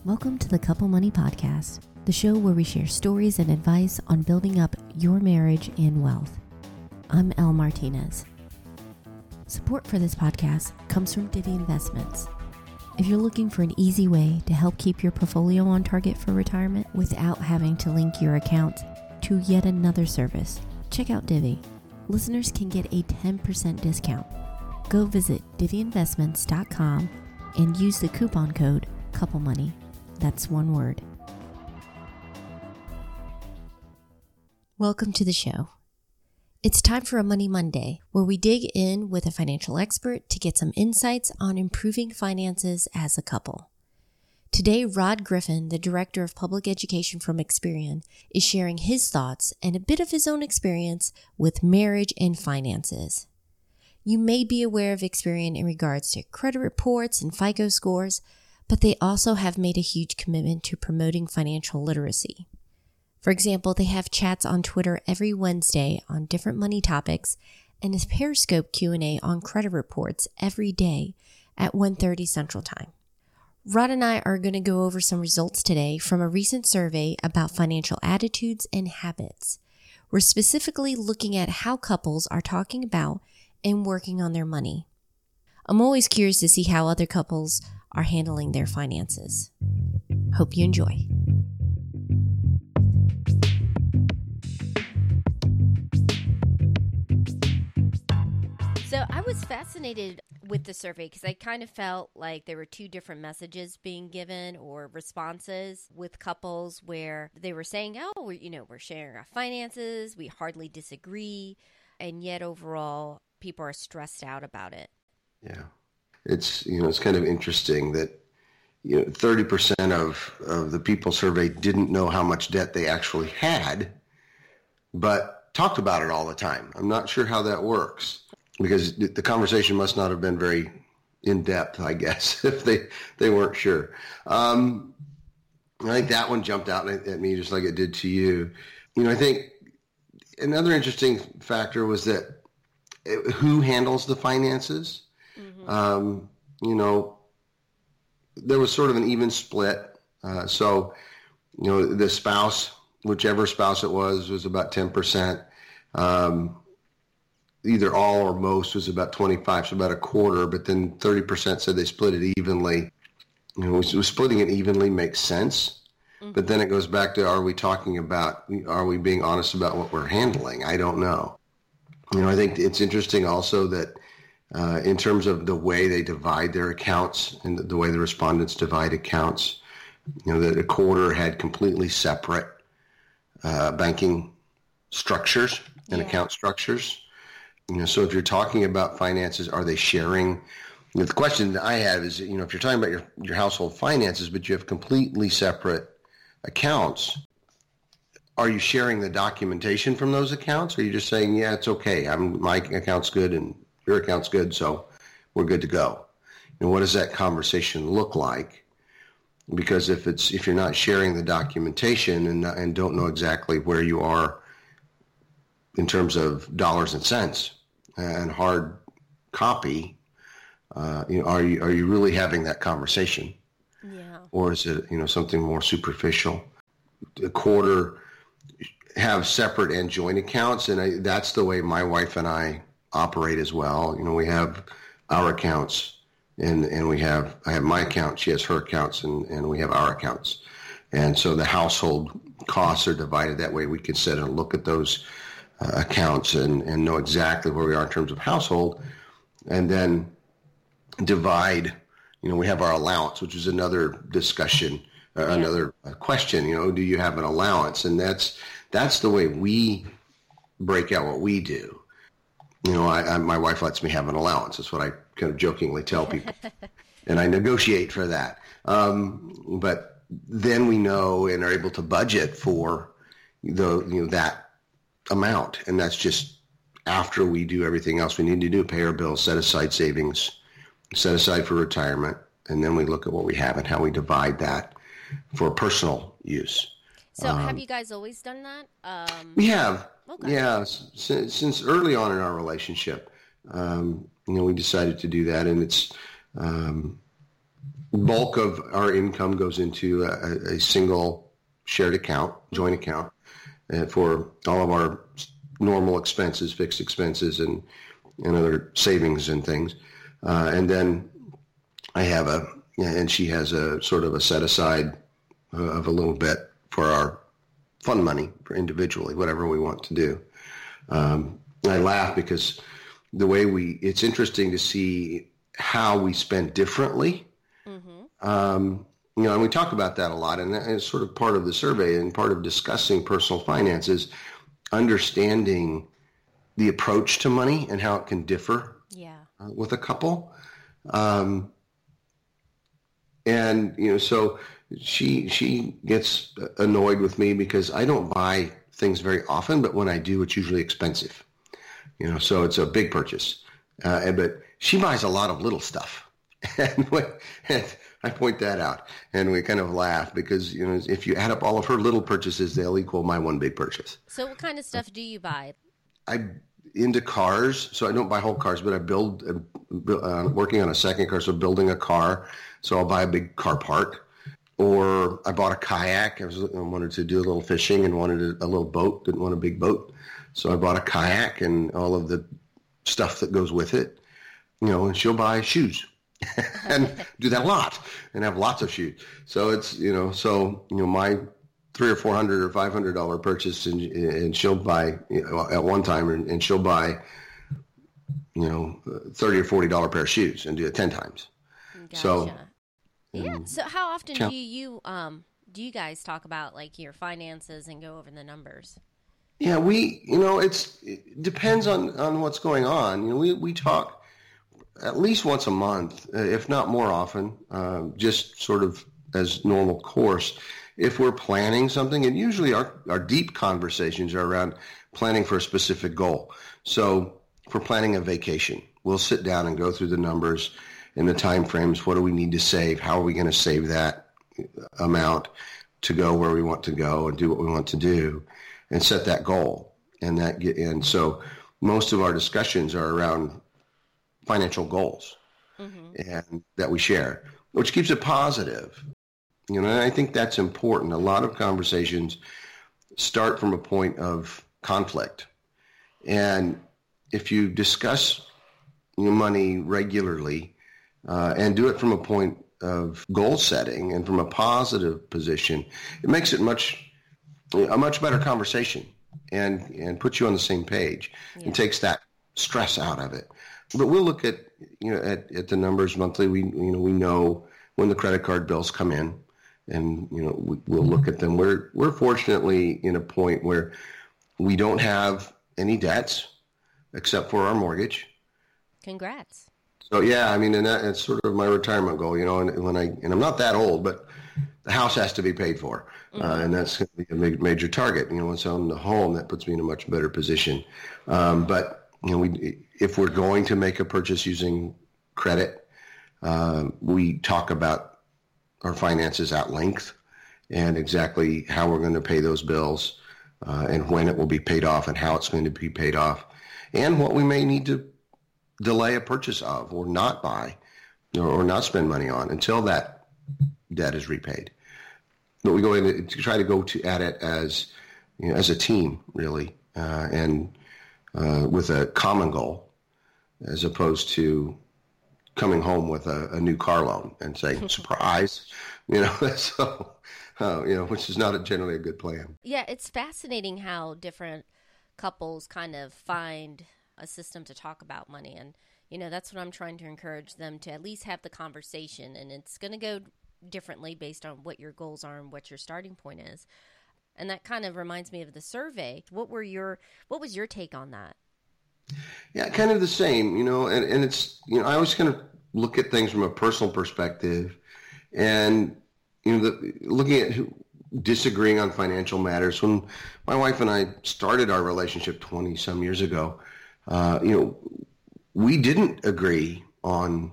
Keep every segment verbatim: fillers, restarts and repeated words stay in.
Welcome to the Couple Money Podcast, the show where we share stories and advice on building up your marriage and wealth. I'm Elle Martinez. Support for this podcast comes from Divvy Investments. If you're looking for an easy way to help keep your portfolio on target for retirement without having to link your account to yet another service, check out Divvy. Listeners can get a ten percent discount. Go visit divvy investments dot com and use the coupon code COUPLEMONEY. That's one word. Welcome to the show. It's time for a Money Monday, where we dig in with a financial expert to get some insights on improving finances as a couple. Today, Rod Griffin, the Director of Public Education from Experian, is sharing his thoughts and a bit of his own experience with marriage and finances. You may be aware of Experian in regards to credit reports and FICO scores, but they also have made a huge commitment to promoting financial literacy. For example, they have chats on Twitter every Wednesday on different money topics and a Periscope Q and A on credit reports every day at one thirty Central Time. Rod and I are going to go over some results today from a recent survey about financial attitudes and habits. We're specifically looking at how couples are talking about and working on their money. I'm always curious to see how other couples are handling their finances. Hope you enjoy. So I was fascinated with the survey because I kind of felt like there were two different messages being given or responses with couples where they were saying, oh, we're, you know, we're sharing our finances, we hardly disagree, and yet overall people are stressed out about it. Yeah. It's, you know, it's kind of interesting that, you know, thirty percent of, of the people surveyed didn't know how much debt they actually had, but talked about it all the time. I'm not sure how that works because the conversation must not have been very in-depth, I guess, if they, they weren't sure. Um, I think that one jumped out at me just like it did to you. You know, I think another interesting factor was that it, who handles the finances? Mm-hmm. Um, you know, there was sort of an even split. Uh, so, you know, the spouse, whichever spouse it was, was about ten percent. Um, either all or most was about twenty-five, so about a quarter, but then thirty percent said they split it evenly. You know, was, was splitting it evenly makes sense. Mm-hmm. But then it goes back to, are we talking about, are we being honest about what we're handling? I don't know. You know, I think it's interesting also that Uh, in terms of the way they divide their accounts and the, the way the respondents divide accounts, you know, that a quarter had completely separate uh, banking structures and yeah. account structures. You know, so if you're talking about finances, are they sharing? You know, the question that I have is, you know, if you're talking about your, your household finances, but you have completely separate accounts, are you sharing the documentation from those accounts? Or are you just saying, yeah, it's okay, I'm my account's good and your account's good, so we're good to go? And what does that conversation look like? Because if it's if you're not sharing the documentation and and don't know exactly where you are in terms of dollars and cents and hard copy, uh, you know, are you are you really having that conversation? Yeah. Or is it, you know, something more superficial? A quarter have separate and joint accounts, and I, that's the way my wife and I operate as well. You know, we have our accounts and, and we have, I have my account, she has her accounts, and, and we have our accounts. And so the household costs are divided that way. We can sit and look at those uh, accounts and, and know exactly where we are in terms of household, and then divide, you know, we have our allowance, which is another discussion, uh, yeah. another question, you know, do you have an allowance? And that's, that's the way we break out what we do. You know, I, I, my wife lets me have an allowance. That's what I kind of jokingly tell people. And I negotiate for that. Um, but then we know and are able to budget for the you know that amount. And that's just after we do everything else we need to do, pay our bills, set aside savings, set aside for retirement. And then we look at what we have and how we divide that for personal use. So um, have you guys always done that? Um, we have. Okay. Yeah, since, since early on in our relationship, um, you know, we decided to do that, and it's um, bulk of our income goes into a, a single shared account, joint account, uh, for all of our normal expenses, fixed expenses, and, and other savings and things. Uh, and then I have a, and she has a sort of a set aside of a little bit for our fund money for individually, whatever we want to do. Um, I laugh because the way we, it's interesting to see how we spend differently. Mm-hmm. Um, you know, and we talk about that a lot, and it's sort of part of the survey and part of discussing personal finances, understanding the approach to money and how it can differ yeah. uh, with a couple. Um, and, you know, so she, she gets annoyed with me because I don't buy things very often, but when I do, it's usually expensive, you know, so it's a big purchase. Uh, and, but she buys a lot of little stuff. and, when, and I point that out, and we kind of laugh because, you know, if you add up all of her little purchases, they'll equal my one big purchase. So what kind of stuff do you buy? I'm into cars, so I don't buy whole cars, but I build, uh, working on a second car, so building a car. So I'll buy a big car park. Or I bought a kayak. I, was, I wanted to do a little fishing and wanted a, a little boat, didn't want a big boat. So I bought a kayak and all of the stuff that goes with it, you know, and she'll buy shoes and do that a lot and have lots of shoes. So it's, you know, so, you know, my three or four hundred or five hundred dollar purchase, and, and she'll buy, you know, at one time, and, and she'll buy, you know, thirty or forty dollar pair of shoes and do it ten times. Gotcha. So, yeah. So how often do you um do you guys talk about like your finances and go over the numbers? Yeah, we, you know, it's, it depends on, on what's going on. You know, we, we talk at least once a month, if not more often, uh, just sort of as normal course. If we're planning something, and usually our, our deep conversations are around planning for a specific goal. So if we're planning a vacation, we'll sit down and go through the numbers and the time frames. What do we need to save? How are we going to save that amount to go where we want to go and do what we want to do, and set that goal? And that get, and so most of our discussions are around financial goals, mm-hmm. and that we share, which keeps it positive. You know, and I think that's important. A lot of conversations start from a point of conflict. And if you discuss your money regularly, uh, and do it from a point of goal setting and from a positive position, it makes it much a much better conversation, and and puts you on the same page, yeah. and takes that stress out of it. But we'll look at, you know, at, at the numbers monthly. We you know we know when the credit card bills come in, and you know we, we'll look at them. We're we're fortunately in a point where we don't have any debts except for our mortgage. Congrats. So yeah, I mean, and that, it's sort of my retirement goal, you know. And when I and I'm not that old, but the house has to be paid for, mm-hmm. uh, and that's going to be a major, major target. You know, once I own the home, that puts me in a much better position. Um, but you know, we if we're going to make a purchase using credit, uh, we talk about our finances at length and exactly how we're going to pay those bills, uh, and when it will be paid off, and how it's going to be paid off, and what we may need to delay a purchase of, or not buy, or, or not spend money on until that debt is repaid. But we go in to try to go to at it as, you know, as a team, really, uh, and uh, with a common goal, as opposed to coming home with a, a new car loan and saying, surprise, you know, so, uh, you know, which is not a, generally a good plan. Yeah, it's fascinating how different couples kind of find a system to talk about money. And, you know, that's what I'm trying to encourage them to at least have the conversation. And it's going to go differently based on what your goals are and what your starting point is. And that kind of reminds me of the survey. What were your, what was your take on that? Yeah, kind of the same, you know, and, and it's, you know, I always kind of look at things from a personal perspective, and, you know, the, looking at who, disagreeing on financial matters. When my wife and I started our relationship twenty some years ago, uh, you know, we didn't agree on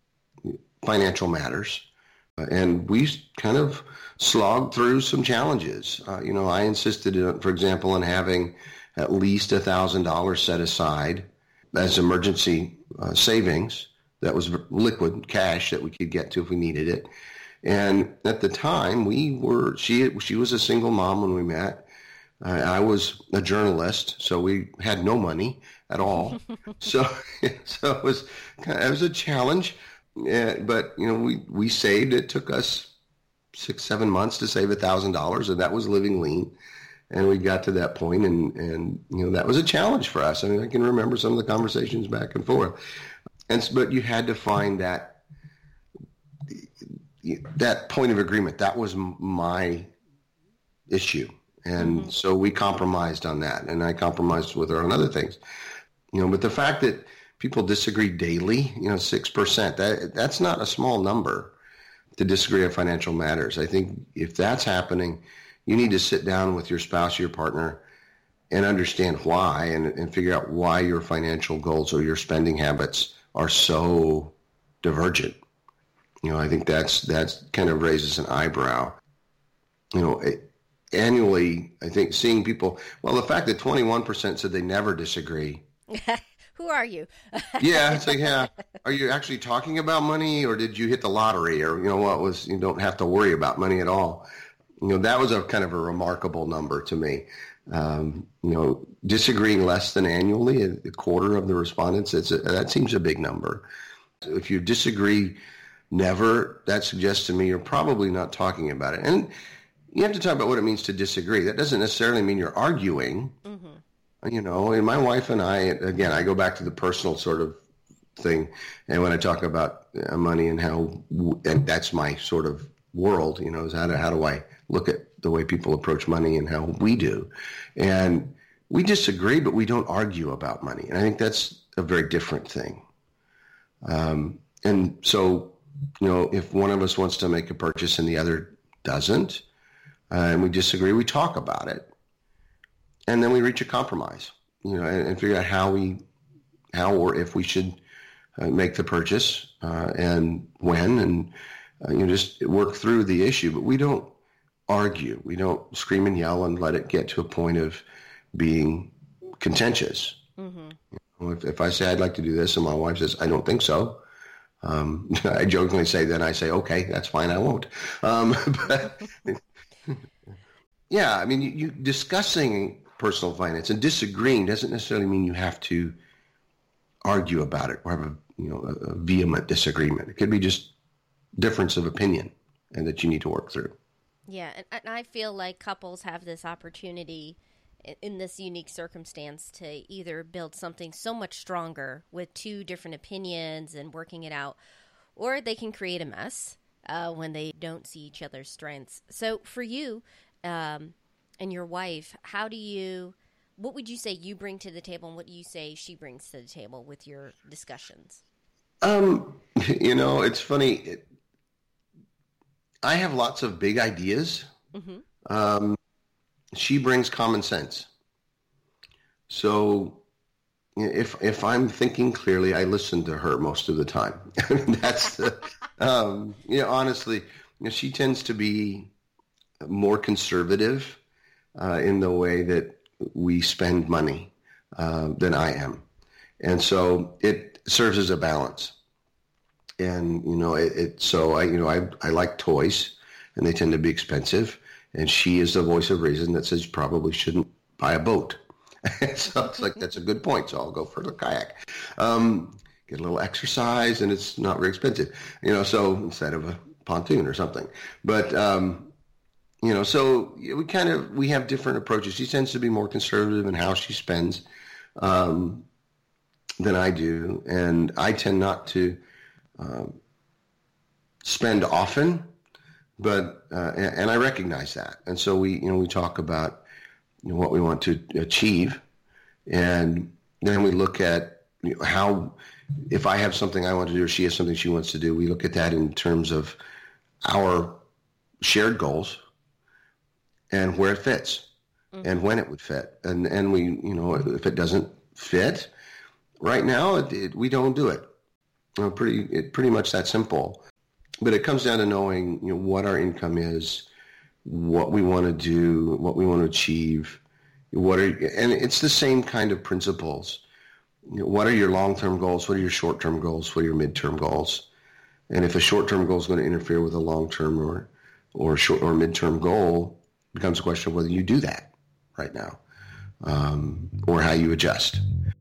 financial matters, uh, and we kind of slogged through some challenges. Uh, you know, I insisted, uh, for example, on having at least a thousand dollars set aside as emergency uh, savings that was liquid cash that we could get to if we needed it. And at the time, we were she she was a single mom when we met. Uh, I was a journalist, so we had no money at all. so so it was it was a challenge. Uh, but you know, we we saved. It took us six seven months to save a thousand dollars, and that was living lean. And we got to that point, and and you know that was a challenge for us. I mean, I can remember some of the conversations back and forth. And but you had to find that that point of agreement. That was my issue, and mm-hmm. so we compromised on that. And I compromised with her on other things. You know, but the fact that people disagree daily, you know, six percent, that that's not a small number to disagree on financial matters. I think if that's happening, you need to sit down with your spouse, your partner, and understand why, and, and figure out why your financial goals or your spending habits are so divergent. You know, I think that's that's kind of raises an eyebrow. You know, it, annually, I think seeing people, well, the fact that twenty-one percent said they never disagree. Who are you? Yeah, it's like, yeah, are you actually talking about money, or did you hit the lottery, or, you know, what was, you don't have to worry about money at all. You know, that was a kind of a remarkable number to me. Um, you know, disagreeing less than annually, a, a quarter of the respondents, it's a, that seems a big number. If you disagree never, that suggests to me you're probably not talking about it. And you have to talk about what it means to disagree. That doesn't necessarily mean you're arguing. Mm-hmm. You know, and my wife and I, again, I go back to the personal sort of thing. And when I talk about uh, money and how, and that's my sort of world, you know, is how do, how do I look at the way people approach money and how we do. And we disagree, but we don't argue about money. And I think that's a very different thing. Um, and so, you know, if one of us wants to make a purchase and the other doesn't, uh, and we disagree, we talk about it. And then we reach a compromise, you know, and, and figure out how we, how or if we should uh, make the purchase uh, and when, and uh, you know, just work through the issue. But we don't argue. We don't scream and yell and let it get to a point of being contentious. Mm-hmm. You know, if, if I say I'd like to do this and my wife says I don't think so, um, I jokingly say then I say okay, that's fine, I won't. Um, but yeah, I mean, you, you discussing personal finance and disagreeing doesn't necessarily mean you have to argue about it or have a you know a, a vehement disagreement. It could be just difference of opinion and that you need to work through. Yeah, and, and I feel like couples have this opportunity in, in this unique circumstance to either build something so much stronger with two different opinions and working it out, or they can create a mess uh, when they don't see each other's strengths. So for you, um, and your wife, how do you, what would you say you bring to the table and what do you say she brings to the table with your discussions? Um, you know, it's funny. It, I have lots of big ideas. Mm-hmm. Um, she brings common sense. So if, if I'm thinking clearly, I listen to her most of the time. That's the, um, you know, honestly, you know, she tends to be more conservative Uh, in the way that we spend money uh, than I am. And so it serves as a balance. And, you know, it, it so I, you know, I, I like toys and they tend to be expensive. And she is the voice of reason that says you probably shouldn't buy a boat. So it's like, that's a good point. So I'll go for the kayak. Um, get a little exercise and it's not very expensive, you know, so instead of a pontoon or something. But, um, You know, so we kind of, we have different approaches. She tends to be more conservative in how she spends um, than I do. And I tend not to um, spend often, but, uh, and, and I recognize that. And so we, you know, we talk about you know, what we want to achieve. And then we look at you know, how, if I have something I want to do or she has something she wants to do, we look at that in terms of our shared goals. And where it fits, mm-hmm. and when it would fit, and and we, you know, if it doesn't fit, right now it, it, we don't do it. You know, pretty, it, pretty much that simple. But it comes down to knowing, you know, what our income is, what we want to do, what we want to achieve, what are, and it's the same kind of principles You know, what are your long-term goals? What are your short-term goals? What are your mid-term goals? And if a short-term goal is going to interfere with a long-term or or short or mid-term goal, it becomes a question of whether you do that right now, um, or how you adjust.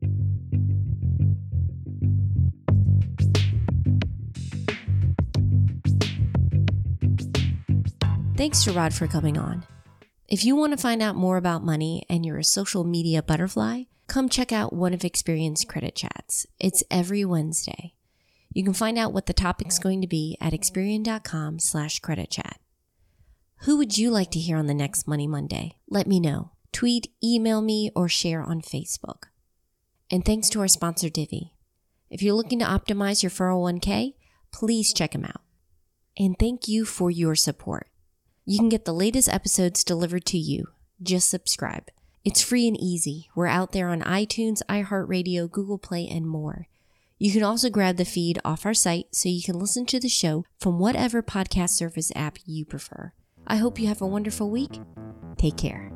Thanks to Rod for coming on. If you want to find out more about money and you're a social media butterfly, come check out one of Experian's Credit Chats. It's every Wednesday. You can find out what the topic's going to be at Experian.com slash credit chat. Who would you like to hear on the next Money Monday? Let me know. Tweet, email me, or share on Facebook. And thanks to our sponsor, Divvy. If you're looking to optimize your four oh one k, please check them out. And thank you for your support. You can get the latest episodes delivered to you. Just subscribe. It's free and easy. We're out there on iTunes, iHeartRadio, Google Play, and more. You can also grab the feed off our site so you can listen to the show from whatever podcast service app you prefer. I hope you have a wonderful week. Take care.